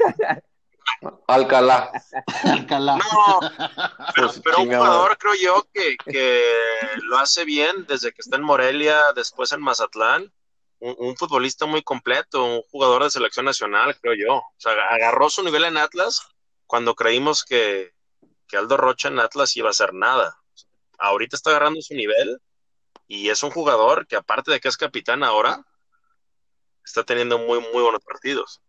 Alcalá. Alcalá. No, pero, Pues pero un chingado. jugador creo yo que, que lo hace bien desde que está en Morelia, después en Mazatlán. Un, un futbolista muy completo, un jugador de selección nacional, creo yo. O sea, agarró su nivel en Atlas cuando creímos que, que Aldo Rocha en Atlas iba a hacer nada. Ahorita está agarrando su nivel y es un jugador que aparte de que es capitán ahora, está teniendo muy, muy buenos partidos.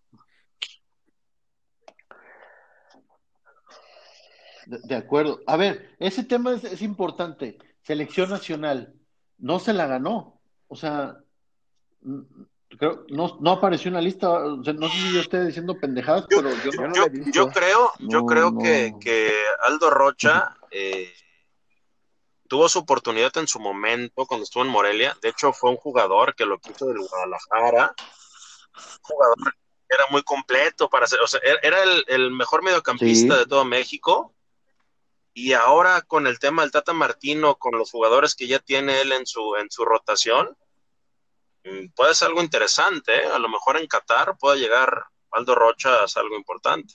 De, de acuerdo. A ver, ese tema es, es importante. Selección nacional. No se la ganó. O sea, mm, creo, no, no apareció en la lista. O sea, no sé si yo estoy diciendo pendejadas, Yo, pero yo yo, Yo no. no yo, la he yo visto. creo, yo No, creo que, no. que Aldo Rocha eh, tuvo su oportunidad en su momento cuando estuvo en Morelia. De hecho, fue un jugador que lo quiso del Guadalajara, un jugador que era muy completo para ser, o sea, era el, el mejor mediocampista Sí. de todo México. Y ahora con el tema del Tata Martino, con los jugadores que ya tiene él en su, en su rotación, puede ser algo interesante, ¿eh? A lo mejor en Qatar puede llegar Aldo Rocha a ser algo importante.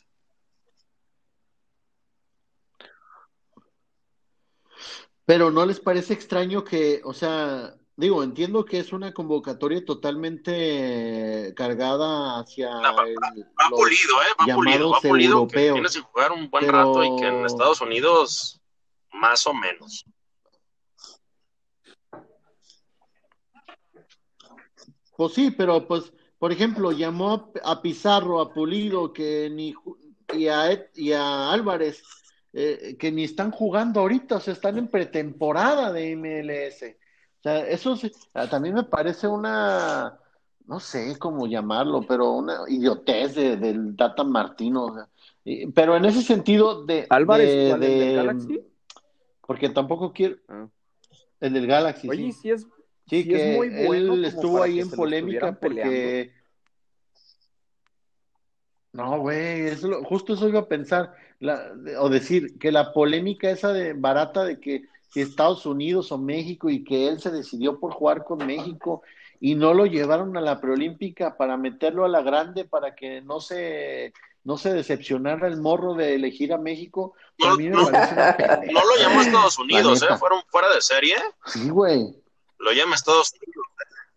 Pero ¿no les parece extraño que, o sea, digo, entiendo que es una convocatoria totalmente cargada hacia No, va, el- va los pulido, ¿eh? Va pulido, va llamados pulido, que tiene europeos, sin jugar un buen rato y que en pero Estados Unidos más o menos. pues sí, pero pues, por ejemplo, llamó a, a Pizarro, a Pulido, que ni ju- y a, Ed- y a Álvarez, eh, que ni están jugando ahorita, o sea, están en pretemporada de M L S. O sea, eso sí, ah, también me parece una, no sé cómo llamarlo, pero una idiotez de- del Tata Martino. O sea, y- pero en ese sentido de, Álvarez, de, ¿cuál? ¿El del de, Galaxy? porque tampoco quiero, Ah. el del Galaxy, Oye, sí. sí es, Sí, sí es muy que bueno él como estuvo para ahí que en se lo estuvieran polémica peleando. porque no, güey, eso lo- justo eso iba a pensar, la- de- o decir que la polémica esa de barata de que si Estados Unidos o México y que él se decidió por jugar con México y no lo llevaron a la preolímpica para meterlo a la grande para que no se no se decepcionara el morro de elegir a México, No, para mí me no, parece una no lo pendejada, llama Estados la Unidos, ¿eh? neta. Fueron fuera de serie, Sí, güey. lo llama Estados Unidos.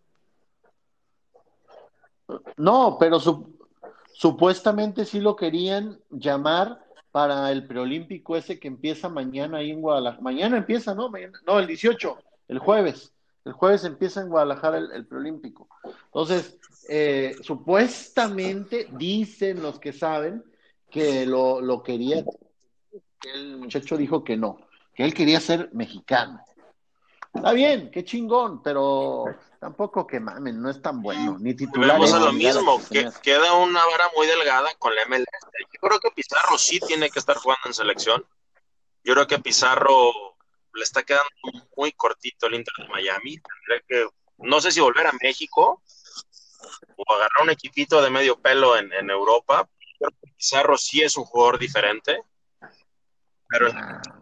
No, pero su- supuestamente sí lo querían llamar para el preolímpico ese que empieza mañana ahí en Guadalajara. Mañana empieza, ¿no? Mañana- no, el dieciocho, el jueves. El jueves empieza en Guadalajara el, el preolímpico. Entonces, eh, supuestamente dicen los que saben que lo, lo quería, que el muchacho dijo que no, que él quería ser mexicano. Está bien, qué chingón, pero tampoco que mamen, no es tan bueno, ni titular Volvemos a es lo el Galaxy, mismo, se que me hace. queda una vara muy delgada con la M L S. Yo creo que Pizarro sí tiene que estar jugando en selección. Yo creo que Pizarro le está quedando muy cortito el Inter de Miami. Tendría que, no sé si volver a México o agarrar un equipito de medio pelo en, en Europa. Creo que Pizarro sí es un jugador diferente, pero Nah.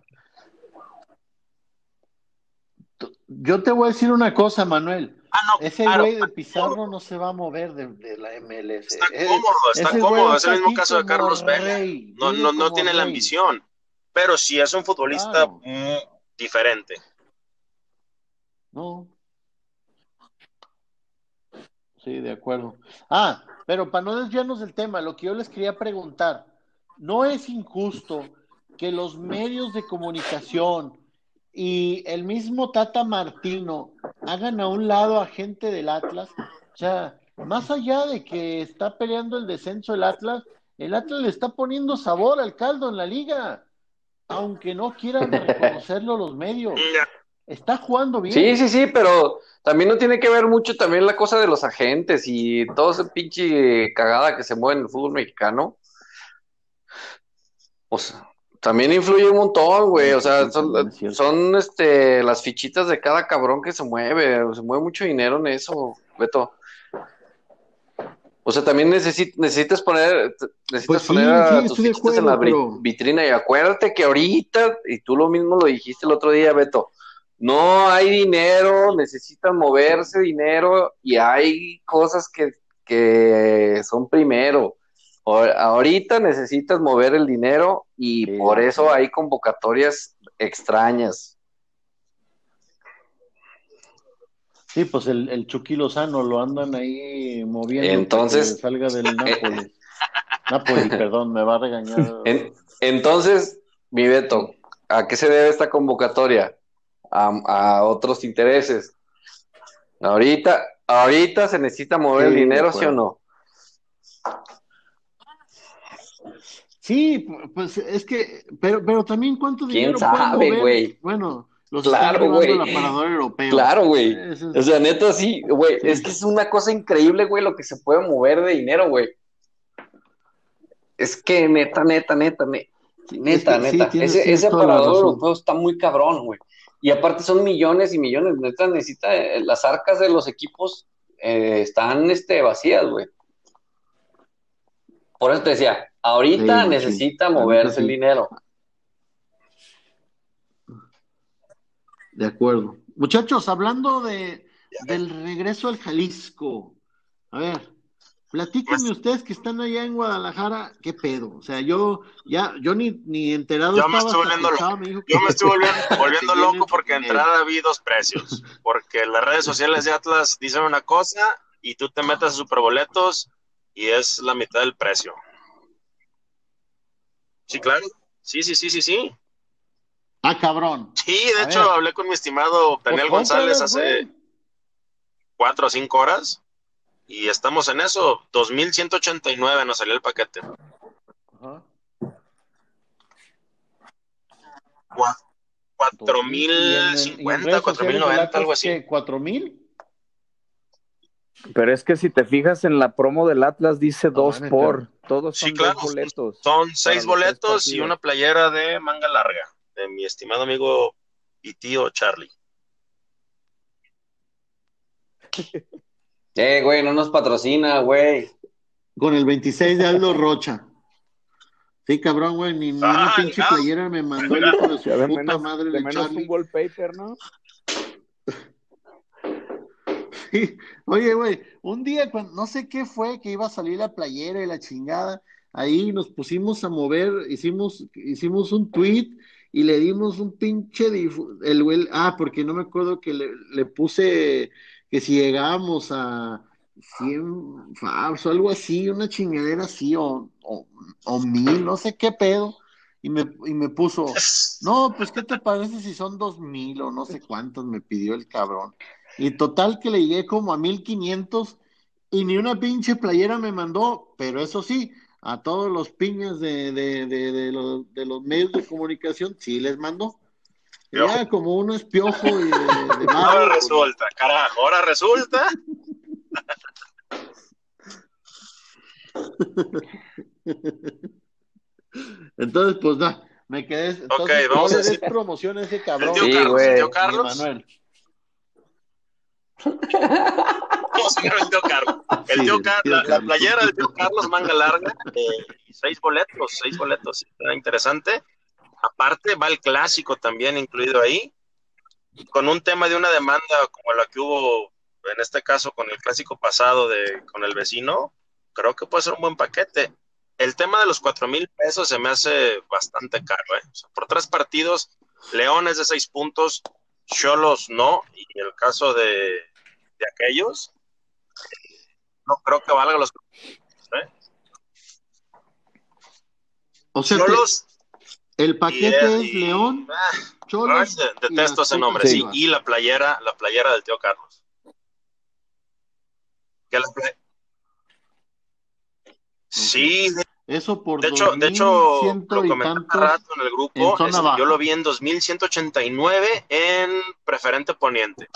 Yo te voy a decir una cosa, Manuel. ah, no, Ese claro, güey de está Pizarro cómodo, no se va a mover de, de la está M L S. Eh, cómodo, está ese güey cómodo. Es el está mismo aquí caso de como Carlos Vela. rey, No, no, vive no como tiene la rey. ambición, pero sí es un futbolista Claro, mm, diferente. no, sí, de acuerdo. Ah, pero para no desviarnos del tema, lo que yo les quería preguntar, ¿no es injusto que los medios de comunicación y el mismo Tata Martino hagan a un lado a gente del Atlas? O sea, más allá de que está peleando el descenso el Atlas, el Atlas le está poniendo sabor al caldo en la liga, aunque no quieran reconocerlo los medios. Está jugando Sí, bien. sí, sí, pero también no tiene que ver mucho también la cosa de los agentes y todo ese pinche cagada que se mueve en el fútbol mexicano. O sea, También influye un montón, güey. O sea, Sí, son, también es cierto. son este, las fichitas de cada cabrón que se mueve. Se mueve mucho dinero en eso, Beto. O sea, también necesi- necesitas poner, Pues necesitas poner sí, sí, a tus estoy de fichitas en la acuerdo, bri- pero vitrina y acuérdate que ahorita, y tú lo mismo lo dijiste el otro día, Beto, no hay dinero, necesitan moverse dinero y hay cosas que, que son primero. O- ahorita necesitas mover el dinero y sí, por de eso acuerdo. hay convocatorias extrañas. Sí, pues el, el Chucky Lozano lo andan ahí moviendo para que Entonces, salga del eh, Nápoles. Napoli, perdón, me va a regañar. en- entonces, mi Beto, ¿a qué se debe esta convocatoria? A, a otros intereses. Ahorita, ahorita se necesita Sí, mover el de dinero, ¿sí o acuerdo. no? Sí, pues es que, pero, pero también cuánto ¿Quién dinero pueden sabe, mover. güey? Bueno, los están Claro, llevando güey. al aparador europeo. Claro, güey. Eso O es, sea, neta, sí, güey. Es sí, que es una cosa increíble, güey, lo que se puede mover de dinero, güey. Es que neta, neta, neta, neta, sí, es neta, que sí, neta. tienes, Ese, tienes ese toda la aparador razón. europeo está muy cabrón, güey. Y aparte son millones y millones. Neta, necesita, eh, las arcas de los equipos eh, están este, vacías, güey. Por eso te decía, Sí, ahorita machín. necesita La neta moverse el sí. dinero. De acuerdo. Muchachos, hablando de del regreso al Jalisco, a ver, Me- platíquenme ustedes que están allá en Guadalajara, ¿qué pedo? O sea, yo ya, yo ni, ni enterado Yo me estaba estoy hasta que volviendo Chava loco. me dijo Yo que, me estoy volviendo, que volviendo viene loco el porque de rojinegro. entrada vi dos precios. Porque las redes sociales de Atlas dicen una cosa y tú te metes a Superboletos y es la mitad del precio. Sí, claro. Sí, sí, sí, sí, sí. Ah, cabrón. Sí, de A hecho ver, hablé con mi estimado pues Daniel González cómpralas, hace güey. cuatro o cinco horas y estamos en eso. Dos mil ciento ochenta y nueve nos salió el paquete. Ajá. Cua- Cuatro Dos mil. mil Y en, el- y en cincuenta, redes cuatro mil sociales del noventa, algo Atlas, así. ¿qué? ¿Cuatro mil? Pero es que si te fijas en la promo del Atlas dice No dos mames, por, todos Sí, son dos claro. boletos Son para seis los tres boletos y una partidos. playera de manga larga de mi estimado amigo y tío Charlie. Eh, güey, no nos patrocina, güey. con el veintiséis de Aldo Rocha. Sí, cabrón, güey, ni, ni una Ay, pinche playera me mandó el hijo de Ya su de puta menos, madre de de menos un Charlie. wallpaper, ¿no? Sí. Oye, güey, un día cuando no sé qué fue que iba a salir la playera y la chingada, ahí nos pusimos a mover, hicimos, hicimos un tweet y le dimos un pinche difu- el güey, ah, porque no me acuerdo que le, le puse que si llegábamos a cien faps o algo así, una chingadera así, o, o, o mil, no sé qué pedo, y me, y me puso, no, pues, ¿qué te parece si son dos mil o no sé cuántos me pidió el cabrón? Y total que le llegué como a mil quinientos y ni una pinche playera me mandó, pero eso sí, a todos los piñas de, de, de, de los, de los medios de comunicación sí les mandó. Y Piojo. ya como uno es piojo y de, de Ahora barrio, pues no. resulta, carajo, ahora resulta. Entonces, pues da, me quedé. Ok, Entonces, no vamos a le des decir. promoción a ese El tío cabrón, Sí, Carlos, el tío güey. ni Carlos. Emanuel. Vamos a ver el tío Carlos. El Sí, tío del Car tío la, la Carlos. playera del tío Carlos, manga larga, eh, y seis boletos, seis boletos. Está interesante. Aparte, va el clásico también incluido ahí, con un tema de una demanda como la que hubo en este caso con el clásico pasado de con el vecino, creo que puede ser un buen paquete. El tema de los cuatro mil pesos se me hace bastante caro, ¿eh? O sea, por tres partidos, Leones de seis puntos, Cholos no, y el caso de, de aquellos, no creo que valga los ¿eh? O sea, te, Cholos el y, paquete es y León, ah, Cholos y detesto las ese putas nombre, sí, Sí. y chivas. la playera, la playera del tío Carlos. Que la play- Sí, de, Eso por de dos hecho, de mil hecho, ciento lo y comenté hace tantos rato en el en grupo, zona este, yo lo baja. vi en dos mil ciento ochenta y nueve en preferente poniente.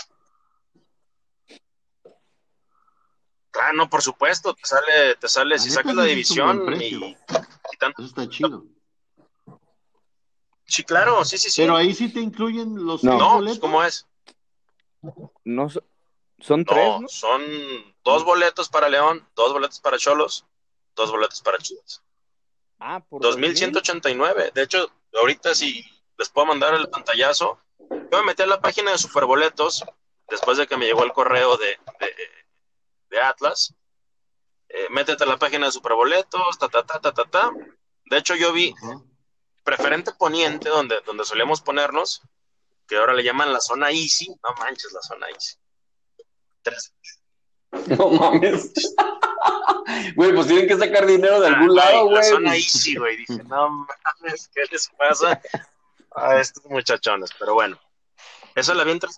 Ah, no, por supuesto, te sale, te sale, La si neta, sacas la ese sí es un buen división precio. y quitan Eso está chido. Sí, claro, sí, sí, sí. Pero ahí sí te incluyen los No. seis No, pues, boletos. ¿cómo es? No, so- son tres, No, ¿no? son dos boletos para León, dos boletos para Cholos, dos boletos para Chivas. Ah, por dos dos mil ciento mil. ochenta y nueve. De hecho, ahorita si les puedo mandar el pantallazo, yo me metí a la página de Superboletos después de que me llegó el correo de, de, de Atlas. Eh, métete a la página de Superboletos, ta, ta, ta, ta, ta, ta. De hecho, yo vi Ajá. preferente poniente, donde, donde solíamos ponernos, que ahora le llaman la zona Easy. No manches, la zona Easy. Tres. No mames. Güey, pues tienen que sacar dinero de Ah, algún lado, güey, la güey. zona Easy, güey. Dije, no mames, ¿qué les pasa a estos muchachones? Pero bueno, eso la vi entre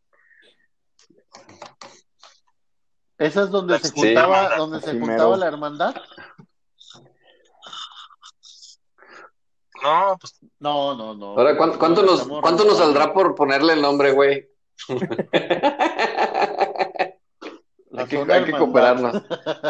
¿Esa es donde la se Sí. juntaba, donde se Así juntaba mero. la hermandad? No, pues No, no, no. Ahora, porque ¿cuánto, no, cuánto la nos, estamos cuánto nos renovando. saldrá por ponerle el nombre, güey? La Hay que, zona hay que hermandad. cooperarnos.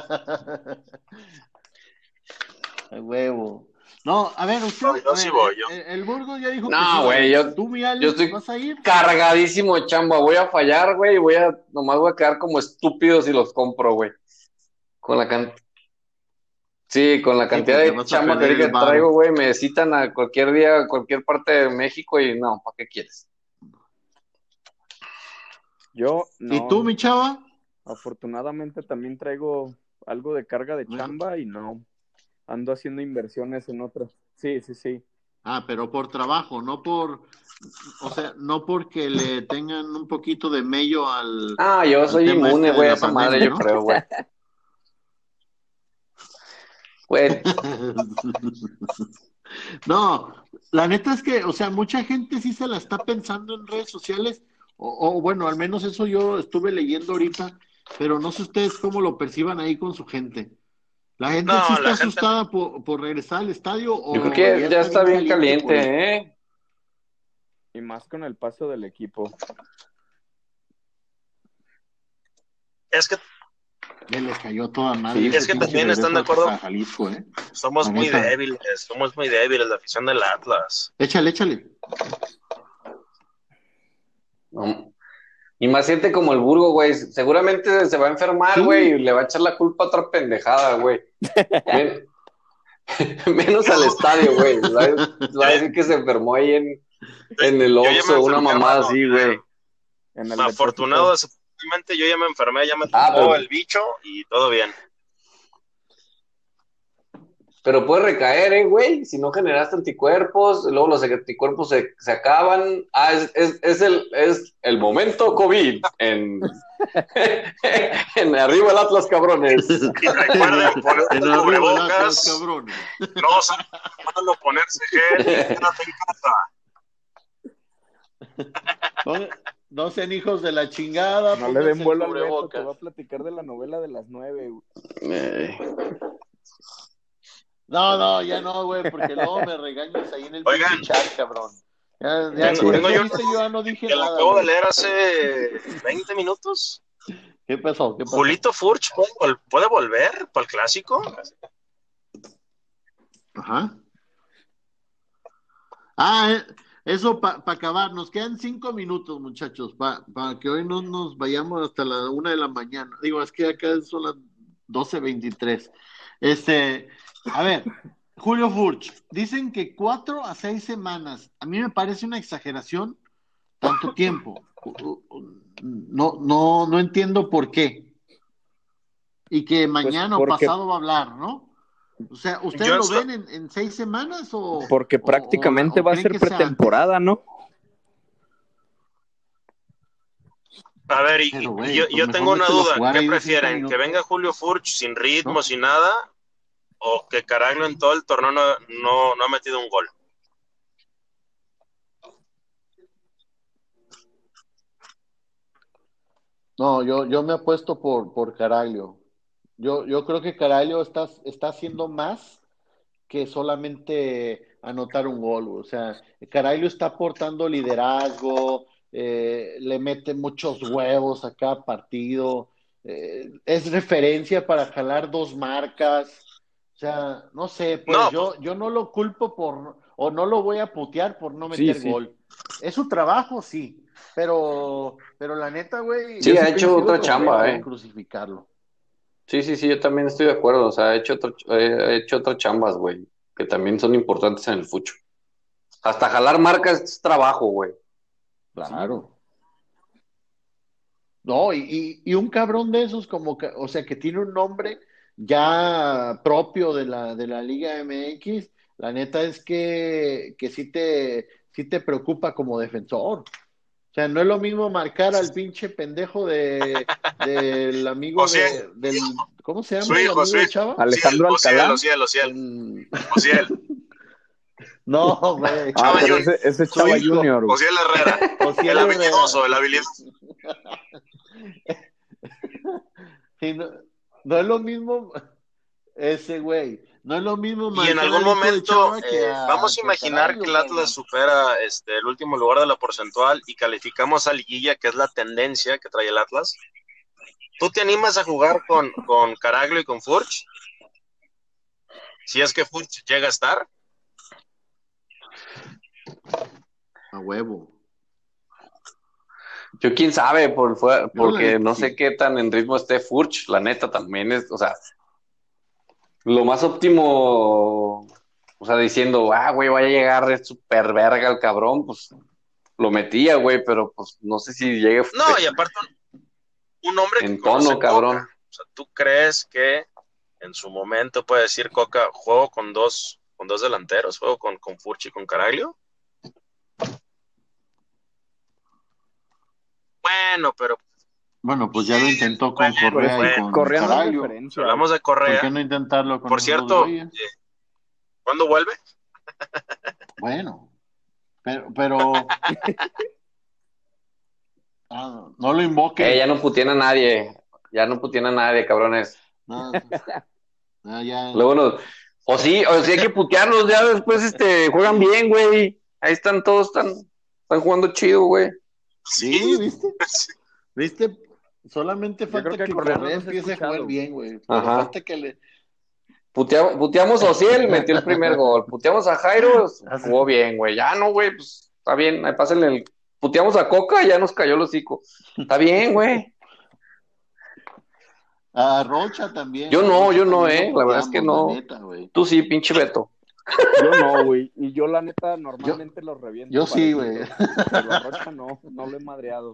A huevo. No, a ver, usted, no, yo a sí ver, voy. el, Yo. el- el Burgo ya dijo que sí No, va a güey, ir. yo, ¿Tú, mi yo Alex, estoy vas a ir? cargadísimo de chamba. Voy a fallar, güey, y voy a, nomás voy a quedar como estúpido si los compro, güey. Con la can... Sí, con la Sí, cantidad porque de vas a chamba que perder el ahorita traigo, varo. güey, me citan a cualquier día, a cualquier parte de México y no, ¿para qué quieres? Yo ¿Y tú, no. mi chava? Afortunadamente también traigo algo de carga de Bueno, chamba y no ando haciendo inversiones en otras. Sí, sí, sí. ah, pero por trabajo, no por, o sea, no porque le tengan un poquito de mello al, Ah, yo al soy tema inmune, este de güey, a la esa madre, pandemia, yo ¿no? creo, güey. Güey, No, la neta es que, o sea, mucha gente sí se la está pensando en redes sociales, o, o bueno, al menos eso yo estuve leyendo ahorita, pero no sé ustedes cómo lo perciban ahí con su gente. ¿La gente sí No, está la gente, asustada por, por regresar al estadio yo creo o ya que ya está está bien bien caliente por ir? caliente, ¿eh? Y más con el paso del equipo. es que, Ya les cayó toda madre Sí, es ese que pinche también están regreso de a, acuerdo, a Jalisco, ¿eh? somos La muy neta. débiles, somos muy débiles, la afición del Atlas. Échale, échale. No. Y más siente como el Burgo, güey. Seguramente se va a enfermar, güey, Sí, y le va a echar la culpa a otra pendejada, güey. Men- menos al estadio, güey. Va, a va a decir que se enfermó ahí en, en el Yo ya me Oxxo, una enfermé, mamada hermano. así, güey. en el Afortunado, depósito. desafortunadamente, yo ya me enfermé, ya me Ah, tocó pero, el bicho y todo bien. pero puede recaer, ¿eh, güey? Si no generaste anticuerpos, luego los anticuerpos se, se acaban. Ah, es, es, es, el, es el momento COVID en, en arriba el Atlas, cabrones. Y recuerden en, ponerse en el arriba el Atlas, cubrebocas, cabrones. no se malo ponerse gel y quédate en casa. No, no sean hijos de la chingada, No le den pónganse el vuelo al Beto, te cubrebocas. va a platicar de la novela de las nueve, güey. Eh, No, no, ya no, güey, porque luego me regañas ahí en el Oigan, pinche chat, cabrón. Ya, ya, así tengo, por es. tengo eso yo ahorita yo ya no dije que lo nada, acabo de güey. leer hace veinte minutos. ¿Qué pasó? ¿Qué pasó? Julito Furch puede, vol- puede volver para el clásico. Ajá. Ah, eh, eso para acabar. Nos quedan cinco minutos, muchachos, para que hoy no nos vayamos hasta la una de la mañana. Digo, es que acá son las doce veintitrés. Este, a ver, Julio Furch, dicen que cuatro a seis semanas. A mí me parece una exageración tanto tiempo. U- u- No, no, no entiendo por qué. Y que Pues mañana o porque, pasado va a hablar, ¿no? O sea, ¿ustedes Yo lo es lo- ven en, en seis semanas o, porque o, o la- prácticamente o va a creen ser que sea antes? pretemporada, ¿no? a ver, y, Pero, y güey, yo, pues yo mejor tengo una mételo a duda. jugar ¿Qué ahí de cinco prefieren? ¿Que minutos, venga Julio Furch sin ritmo, ¿no? sin nada? ¿O que Caraglio en todo el torneo no, no, no ha metido un gol? No, yo, yo me apuesto por, por Caraglio. Yo, yo creo que Caraglio está, está haciendo más que solamente anotar un gol, güey. O sea, Caraglio está aportando liderazgo, eh, le mete muchos huevos a cada partido, eh, es referencia para jalar dos marcas. O sea, no sé, pues No, pues yo, yo no lo culpo por, o no lo voy a putear por no Sí, meter sí. gol. Es su trabajo, sí, pero, pero la neta, güey, Sí, Yo ha sí hecho coincido otra no con chamba, pueden Beto. ¿eh? crucificarlo. Sí, sí, sí, yo también estoy de acuerdo. O sea, ha hecho, otro, eh, ha hecho otras chambas, güey, que también son importantes en el fucho. Hasta jalar marcas es trabajo, güey. Sí, güey. Claro. No, y, y, y un cabrón de esos como que, o sea, que tiene un nombre ya propio de la, de la Liga M X, la neta es que, que sí te, sí te preocupa como defensor. O sea, no es lo mismo marcar al pinche pendejo de, del amigo Ociel, de, del, ¿cómo se su llama el hijo, amigo su de hijo. Chava? Ociel, Alejandro Ociel, Alcalá. Ociel, Ociel, Mm, Ociel. no, güey, Ah, Chava pero Junior, ese, ese es su Chava hijo, Junior, güey. Ociel Herrera. El Ociel Herrera. habilidoso, el habilidoso. Sí, no, no es lo mismo ese güey. No es lo mismo Y en marcar algún al hijo de momento Chava que eh, a, vamos a que a imaginar que Caraglio, el Atlas cabrón. supera este, el último lugar de la porcentual y calificamos a liguilla, que es la tendencia que trae el Atlas. ¿Tú te animas a jugar con, con Caraglio y con Furch? Si es que Furch llega a estar. A huevo. Yo quién sabe, por, fue- Yo la porque neta no sé sí. qué tan en ritmo esté Furch. La neta también es, o sea, lo más óptimo, o sea, diciendo, ah, güey, vaya a llegar de super verga el cabrón, pues lo metía, güey, pero pues no sé si llegue No, y aparte un hombre que en conoce tono, Coca. cabrón. O sea, ¿tú crees que en su momento puede decir Coca, juego con dos, con dos delanteros, juego con, con Furch y con Caraglio? Bueno, pero Bueno, pues ya lo intentó con Pero es Correa y que bueno, con Correa no es Caraglio. si referencia. hablamos de ¿Por qué Correa, no intentarlo con por esos dos cierto, güeyes? eh, ¿cuándo vuelve? Bueno, pero, pero ah, no lo Eh, ya invoquen. no putían a nadie, ya no putían a nadie, cabrones. No, no, ya. Luego nos, o sí, o sí hay que putearlos, ya después este, juegan bien, güey. Ahí están todos, están, están jugando chido, güey. Sí, Sí, ¿viste? ¿Viste? Solamente Yo creo falta que que Correa no Correa los ha empiece a jugar escuchado, güey. bien, güey. Pero Ajá. falta que le. Puteamos, puteamos a Ociel, metió el primer gol. Puteamos a Jairo, jugó bien, güey. Ya no, güey, pues está bien, ahí pásenle el. Puteamos a Coca, ya nos cayó el hocico. Está bien, güey. A Rocha también, Yo a no, Rocha yo no, también lo eh. La verdad es que puteamos, la no. neta, güey. Tú sí, pinche Beto. Yo no, güey. Y yo, la neta, Yo, normalmente los reviento yo sí, güey. parejito. Pero a Rocha no, no lo he madreado.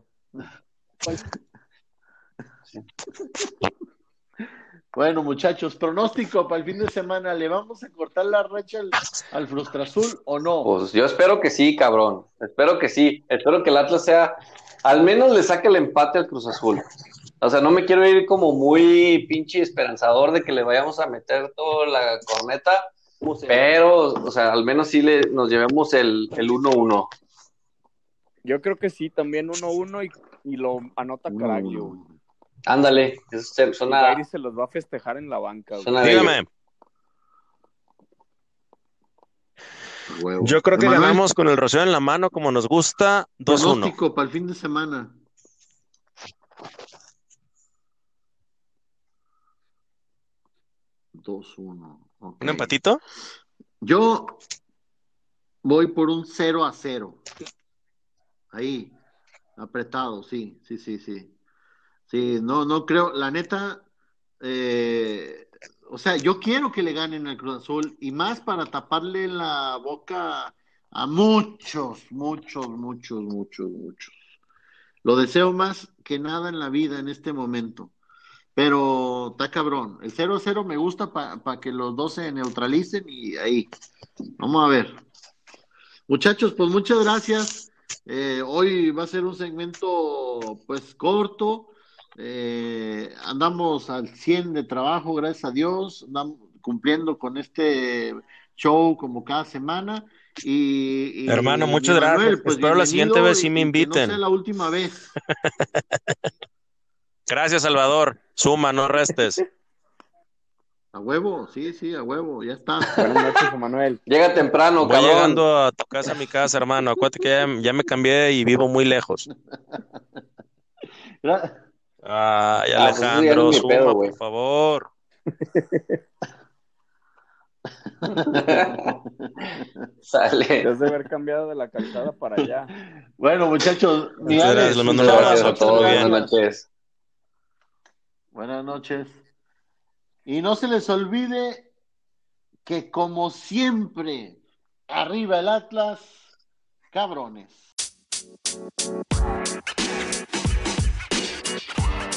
Bueno, muchachos, pronóstico para el fin de semana. ¿Le vamos a cortar la racha al, al Frustra Azul o no? Pues yo espero que sí, cabrón. Espero que sí. Espero que el Atlas sea. Al menos le saque el empate al Cruz Azul. O sea, no me quiero ir como muy pinche esperanzador de que le vayamos a meter toda la corneta, pero, o sea, al menos sí le, nos llevemos el, el uno uno. Yo creo que sí, también uno uno y, y lo anota Uno, Caraglio, güey. uno. Ándale, eso Y suena, Gary se los va a festejar en la banca, güey. suena bello. dígame. Huevo. Yo creo que Emanuel, ganamos con el rocío en la mano, como nos gusta, dos uno. pronóstico para el fin de semana. dos uno. Ok. ¿Un empatito? Yo voy por un cero a cero. Ahí, apretado, sí, sí, sí, sí. Sí, no, no creo, la neta, eh, o sea, yo quiero que le ganen al Cruz Azul y más para taparle la boca a muchos, muchos, muchos, muchos, muchos. Lo deseo más que nada en la vida en este momento. Pero está cabrón. El cero cero me gusta para pa que los dos se neutralicen y ahí. Vamos a ver. Muchachos, pues muchas gracias. Eh, hoy va a ser un segmento pues corto. Eh, andamos al cien de trabajo, gracias a Dios. Andamos cumpliendo con este show como cada semana. Y, Hermano, y mi muchas gracias. Manuel, pues Espero la siguiente bienvenido vez y, sí me y que no sea inviten. la última vez. Gracias, Salvador. Suma, no restes. A huevo, sí, sí, a huevo, ya está. Buenas noches, Emanuel. Llega temprano, Voy cabrón. llegando a tu casa, a mi casa, hermano. Acuérdate que ya, ya me cambié y vivo muy lejos. Gra- Ay, Ah, pues eso ya no Alejandro, es mi pedo, suma, güey. por favor. Sale. Debes de haber cambiado de la calzada para allá. Bueno, muchachos, mi Muchas Alex, gracias, les mando un Chava, Gracias abrazo. a muchas todos. Muy Buenas bien. noches. Buenas noches. Y no se les olvide que como siempre, arriba el Atlas, cabrones.